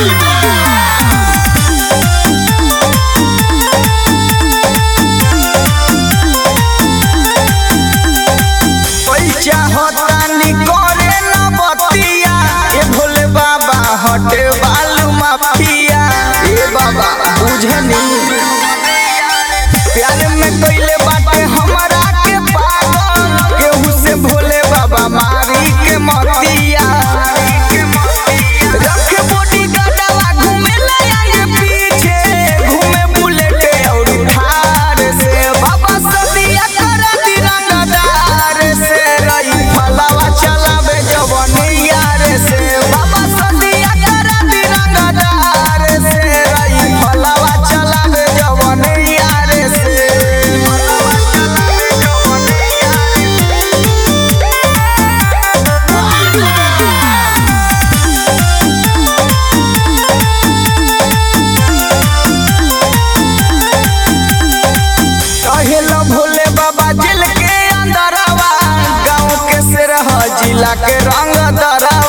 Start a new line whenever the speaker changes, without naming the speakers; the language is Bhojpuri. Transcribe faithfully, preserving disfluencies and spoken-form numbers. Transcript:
हटे बालू माफिया ए बाबा बुझनी प्यार में कइले बाटे हमरा के पागल केहू से भोले बाबा मारी के मतिया रखे बॉडी गाड़वा घूमे ले आए पीछे घूमे बुलेट और थार से बाबा सदिया कर दी रंगदार से रही फलावा चलावे जवनिया रे से बाबा भोले बाबा जिल के अंदरवा गाँव के सिरहा जिला के रंग दरा